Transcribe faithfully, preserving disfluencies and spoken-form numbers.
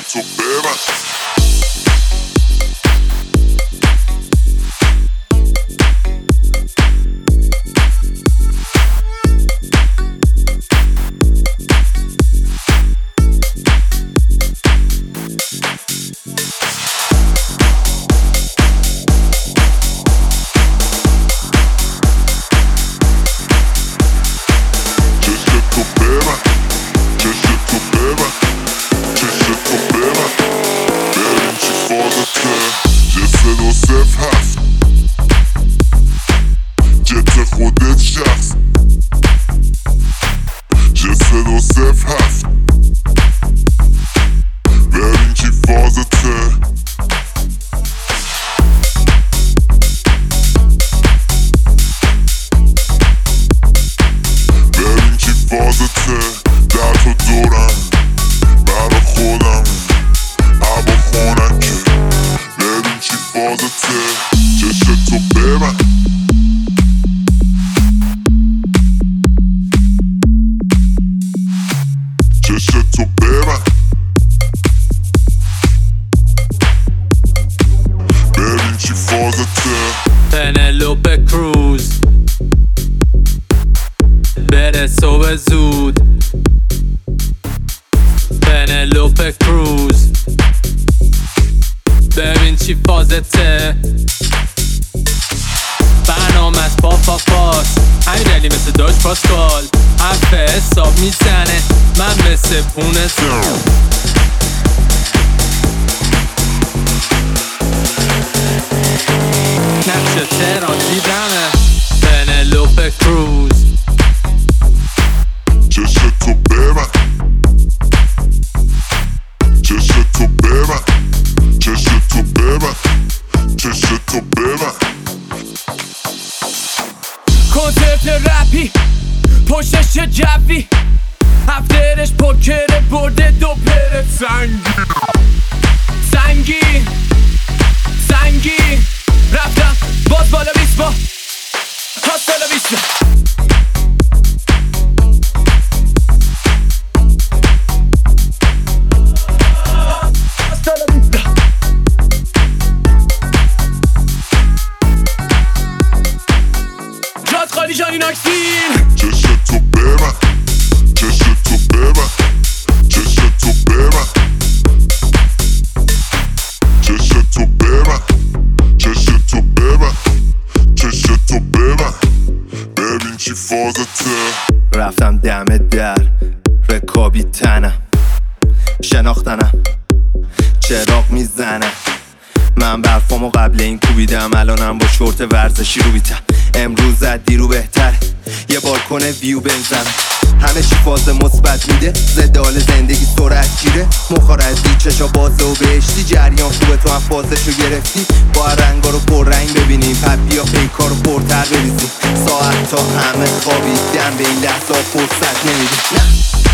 چشتو ببند. جت خودت شخص جسد و صف هست ببین چی فازته ببین چی فازته در تو دورم برا خودم هوا خونکه ببین چی فازته چشتو ببند. چشتو ببند ببین چی فازته. پنلوپه کروز بره صبح زود. پنلوپه کروز ببین چی فازته. برنامه از پا پا پاس امیرعلی مثل داش پاسکال حرف حساب میزنه من مثل پونه زم. نقش تهران دیدمه. پنلوپه کروز چشتو ببند چشتو ببند چشتو ببند چشتو ببند. کنسرت رپی پشتش جوی هفترش پوکر برده دو پر سنگی سنگی سنگی رفتم باز بالا بیست با هاستالا بیست جات خالی جانی ناکسین. چشتو ببند چشتو ببند چشتو ببند چشتو ببند چشتو ببند چشتو ببند ببین چی فازته. رفتم دم در رکابی تنم شناختنم چراغ میزنم. من برفامو قبل این کوبیدم الانم با شورت ورزشی رو بیتم. امروز زد دیرو بهتر یه بالکن ویو بنزنم. همه چی فاز مثبت میده زدال زندگی سرعت گیره. مخارزی چشا بازه و بهشتی جریان خوبه تو هم فازشو گرفتی. با رنگا رو پر رنگ ببینیم پد بیا پیکا رو پرتر بریزیم. ساعت تا همه خوابیدن به این لحظه فرصت نمیدیم.